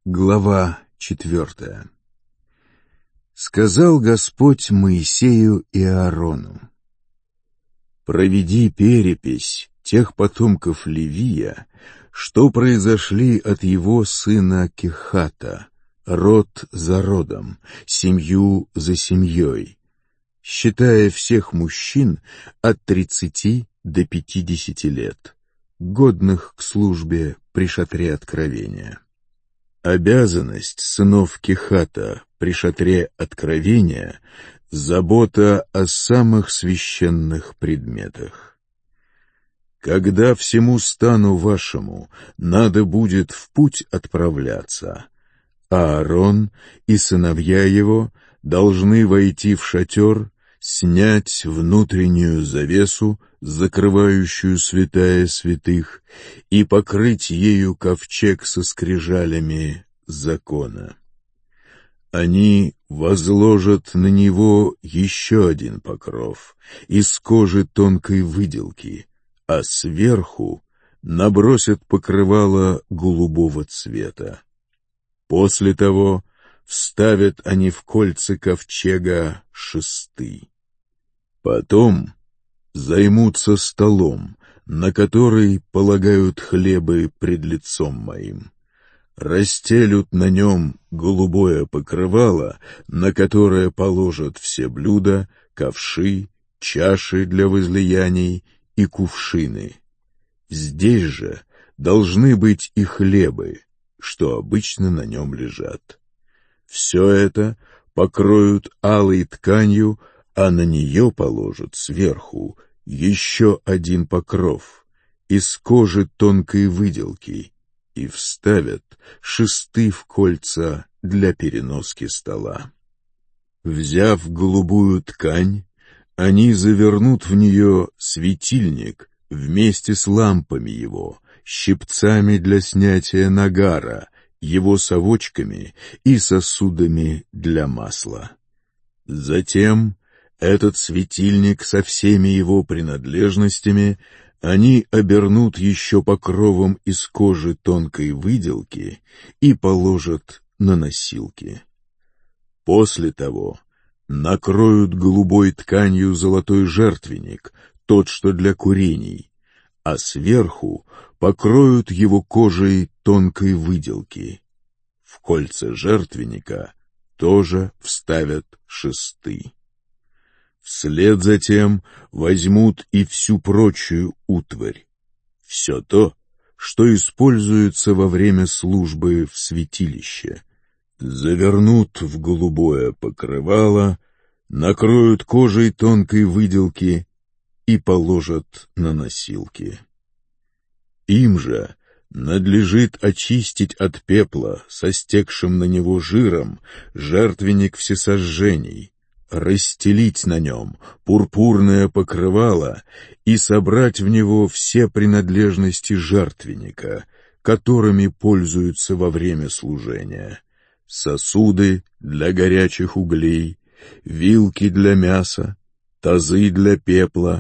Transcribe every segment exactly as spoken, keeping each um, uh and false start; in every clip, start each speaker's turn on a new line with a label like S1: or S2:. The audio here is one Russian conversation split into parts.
S1: Глава четвертая. Сказал Господь Моисею и Аарону: «Проведи перепись тех потомков Левия, что произошли от его сына Кехата, род за родом, семью за семьей, считая всех мужчин от тридцати до пятидесяти лет, годных к службе при шатре откровения». Обязанность сынов Кехата при шатре откровения — забота о самых священных предметах. Когда всему стану вашему надо будет в путь отправляться, Аарон и сыновья его должны войти в шатер, снять внутреннюю завесу, закрывающую святая святых, и покрыть ею ковчег со скрижалями закона. Они возложат на него еще один покров из кожи тонкой выделки, а сверху набросят покрывало голубого цвета. После того вставят они в кольца ковчега шесты. Потом займутся столом, на который полагают хлебы пред лицом моим. Расстелют на нем голубое покрывало, на которое положат все блюда, ковши, чаши для возлияний и кувшины. Здесь же должны быть и хлебы, что обычно на нем лежат. Все это покроют алой тканью, а на нее положат сверху еще один покров из кожи тонкой выделки и вставят шесты в кольца для переноски стола. Взяв голубую ткань, они завернут в нее светильник вместе с лампами его, щипцами для снятия нагара, его совочками и сосудами для масла. Затем этот светильник со всеми его принадлежностями они обернут еще покровом из кожи тонкой выделки и положат на носилки. После того накроют голубой тканью золотой жертвенник, тот, что для курений, а сверху покроют его кожей тонкой выделки. В кольца жертвенника тоже вставят шесты. Вслед за тем возьмут и всю прочую утварь, все то, что используется во время службы в святилище, завернут в голубое покрывало, накроют кожей тонкой выделки и положат на носилки. Им же надлежит очистить от пепла со стекшим на него жиром жертвенник всесожжений, расстелить на нем пурпурное покрывало и собрать в него все принадлежности жертвенника, которыми пользуются во время служения: сосуды для горячих углей, вилки для мяса, тазы для пепла,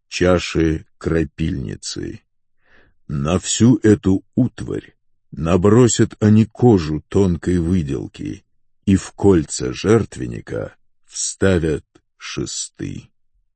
S1: чаши-крапильницы. На всю эту утварь набросят они кожу тонкой выделки и в кольца жертвенника вставят шесты.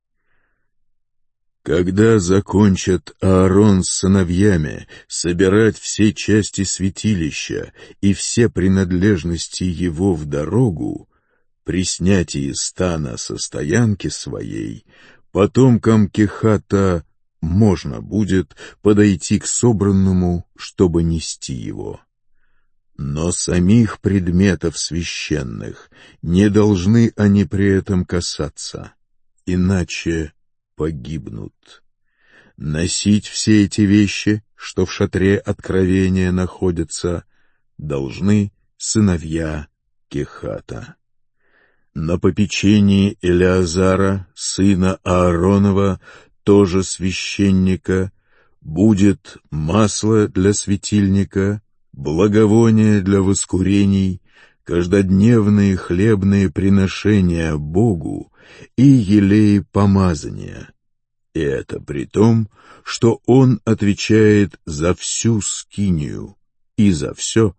S1: Когда закончат Аарон с сыновьями собирать все части святилища и все принадлежности его в дорогу, при снятии стана со стоянки своей, потомкам Кехата можно будет подойти к собранному, чтобы нести его. Но самих предметов священных не должны они при этом касаться, иначе погибнут. Носить все эти вещи, что в шатре откровения находятся, должны сыновья Кехата. На попечении Элеазара, сына Ааронова, тоже священника, будет масло для светильника, благовоние для воскурений, каждодневные хлебные приношения Богу и елей помазания. И это при том, что он отвечает за всю скинию и за все,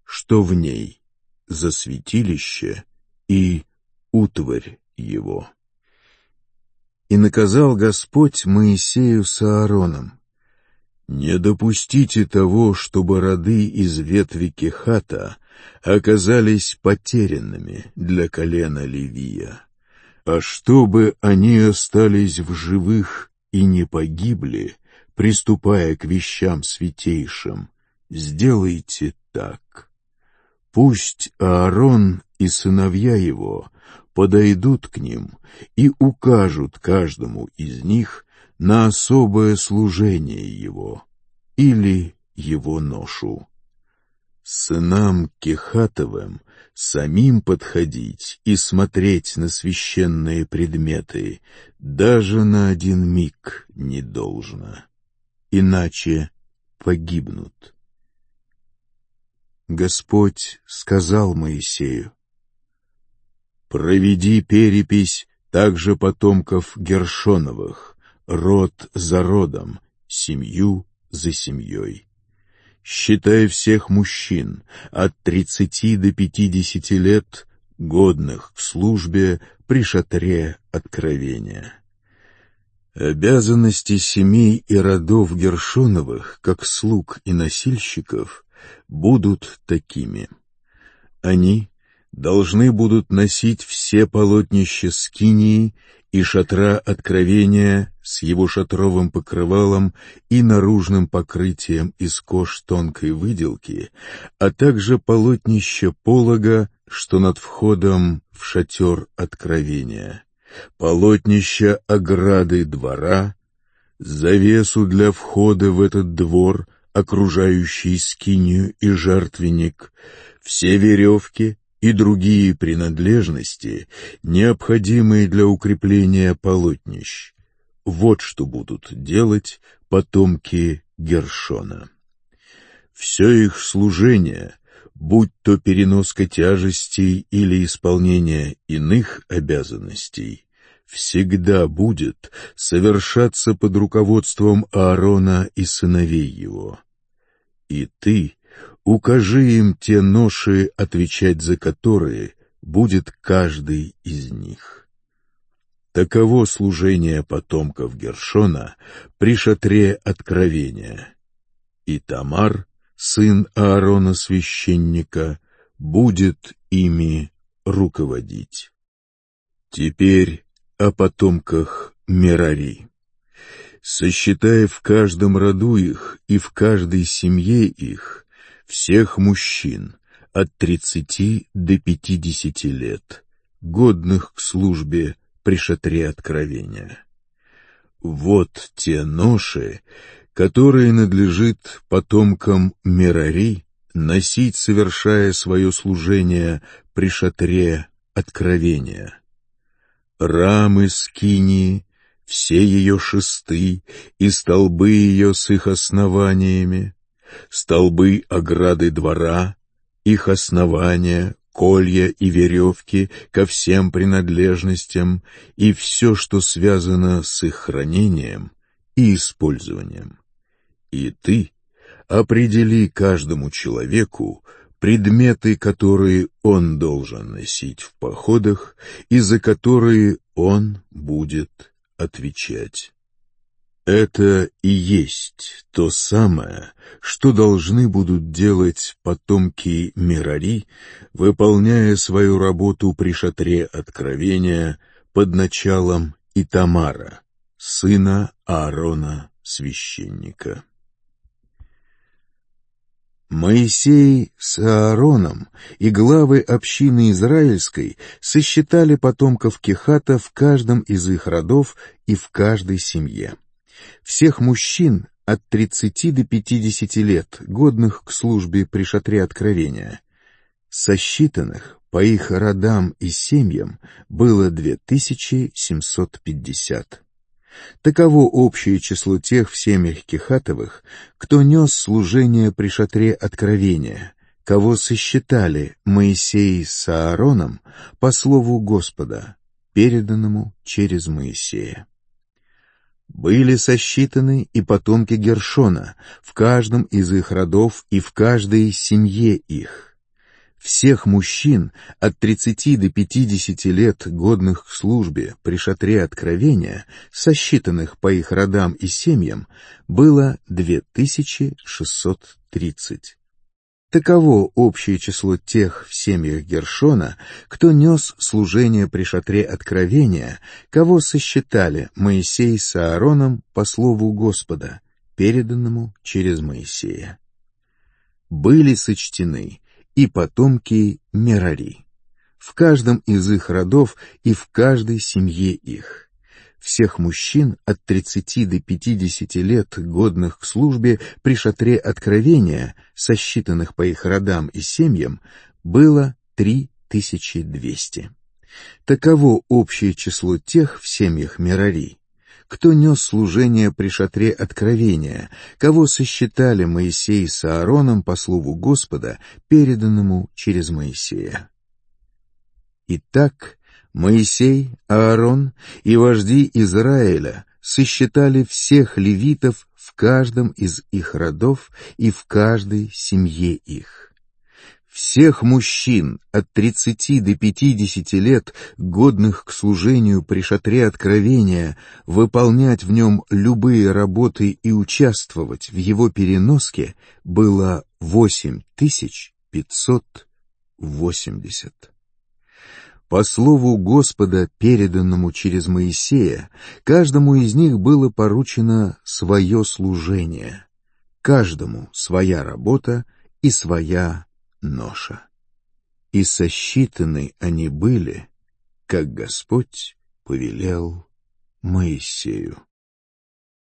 S1: что в ней, за святилище и утварь его. И наказал Господь Моисею с Аароном: «Не допустите того, чтобы роды из ветви Кехата оказались потерянными для колена Левия, а чтобы они остались в живых и не погибли, приступая к вещам святейшим, сделайте так. Пусть Аарон и сыновья его подойдут к ним и укажут каждому из них на особое служение его или его ношу. Сынам Кехатовым самим подходить и смотреть на священные предметы даже на один миг не должно, иначе погибнут». Господь сказал Моисею: «Проведи перепись также потомков Гершоновых, род за родом, семью за семьей. Считай всех мужчин от тридцати до пятидесяти лет, годных к службе при шатре откровения». Обязанности семей и родов Гершоновых, как слуг и носильщиков, будут такими. Они должны будут носить все полотнища скинии и шатра откровения с его шатровым покрывалом и наружным покрытием из кож тонкой выделки, а также полотнище полога, что над входом в шатер откровения, полотнище ограды двора, завесу для входа в этот двор, окружающий скинию и жертвенник, все веревки и другие принадлежности, необходимые для укрепления полотнищ. Вот что будут делать потомки Гершона. Все их служение, будь то переноска тяжестей или исполнение иных обязанностей, всегда будет совершаться под руководством Аарона и сыновей его. И ты укажи им те ноши, отвечать за которые будет каждый из них. Таково служение потомков Гершона при шатре откровения. И Тамар, сын Аарона священника, будет ими руководить. Теперь о потомках Мерари. Сосчитай в каждом роду их и в каждой семье их всех мужчин от тридцати до пятидесяти лет, годных к службе при шатре откровения. Вот те ноши, которые надлежит потомкам Мерари носить, совершая свое служение при шатре откровения. Рамы скинии, все ее шесты и столбы ее с их основаниями, столбы ограды двора, их основания, колья и веревки ко всем принадлежностям и все, что связано с их хранением и использованием. И ты определи каждому человеку предметы, которые он должен носить в походах и за которые он будет отвечать. Это и есть то самое, что должны будут делать потомки Мерари, выполняя свою работу при шатре откровения под началом Итамара, сына Аарона священника. Моисей с Аароном и главы общины израильской сосчитали потомков Кехата в каждом из их родов и в каждой семье. Всех мужчин от тридцати до пятидесяти лет, годных к службе при шатре откровения. Сосчитанных по их родам и семьям было две тысячи семьсот пятьдесят. Таково общее число тех в семьях Кехатовых, кто нес служение при шатре откровения, кого сосчитали Моисей с Аароном по слову Господа, переданному через Моисея. Были сосчитаны и потомки Гершона в каждом из их родов и в каждой семье их. Всех мужчин от тридцати до пятидесяти лет, годных к службе при шатре откровения, сосчитанных по их родам и семьям, было две тысячи шестьсот тридцать. Таково общее число тех в семьях Гершона, кто нес служение при шатре откровения, кого сосчитали Моисей с Аароном по слову Господа, переданному через Моисея. Были сочтены и потомки Мерари, в каждом из их родов и в каждой семье их. Всех мужчин от тридцати до пятидесяти лет, годных к службе при шатре откровения, сосчитанных по их родам и семьям, было три тысячи двести. Таково общее число тех в семьях Мерари, кто нес служение при шатре откровения, кого сосчитали Моисей с Аароном по слову Господа, переданному через Моисея. Итак, Моисей, Аарон и вожди Израиля сосчитали всех левитов в каждом из их родов и в каждой семье их. Всех мужчин от тридцати до пятидесяти лет, годных к служению при шатре откровения, выполнять в нем любые работы и участвовать в его переноске, было восемь тысяч пятьсот восемьдесят. По слову Господа, переданному через Моисея, каждому из них было поручено свое служение, каждому своя работа и своя ноша. И сосчитаны они были, как Господь повелел Моисею.